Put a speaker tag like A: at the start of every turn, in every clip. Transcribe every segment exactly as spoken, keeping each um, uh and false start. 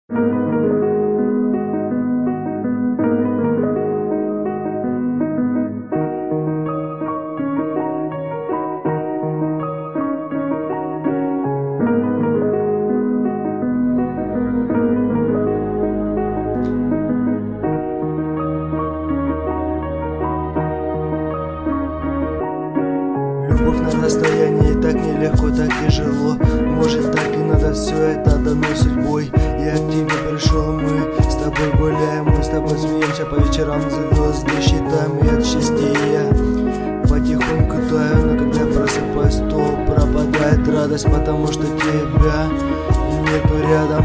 A: Любовь на расстоянии так нелегко, так тяжело. Может, так и надо, все это дано судьбой. Я к тебе пришел, мы с тобой гуляем, мы с тобой смеемся по вечерам, звезды считаем, и от счастья я потихоньку таю. Но когда просыпаюсь, то пропадает радость, потому что тебя нету рядом.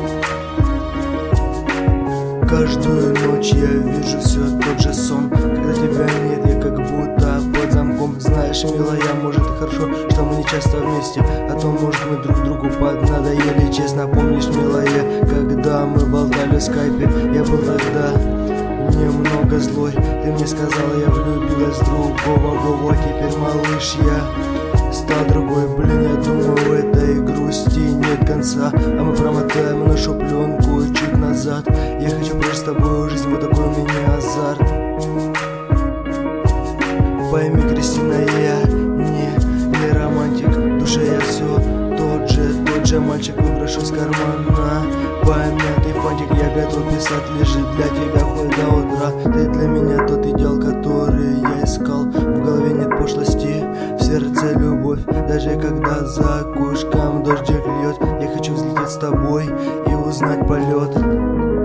A: Каждую ночь я вижу все тот же сон. Когда тебя нет, я как будто под замком. Знаешь, милая, может и хорошо, что мы не часто вместе, а то, может, мы друг другу поднадоели. Честно, помнишь, милая, когда мы болтали в скайпе? Я был тогда немного злой. Ты мне сказала, я влюбилась в другого, во-во. Теперь, малыш, я стал другой. Блин, я думаю, в этой грусти нет конца, а мы промотаем нашу пленку чуть назад. Я хочу прожить с тобой жизнь, вот такой у меня азарт. Пойми, Кристина, я не, не романтик, в душе я все тот же, тот же мальчик, выброшу с кармана помятый фантик. Я готов писать лишь для тебя хоть до утра. Ты для меня тот идеал, который я искал. В голове нет пошлости, в сердце любовь. Даже когда за окошком дождик льет, я хочу взлететь с тобой и узнать полет.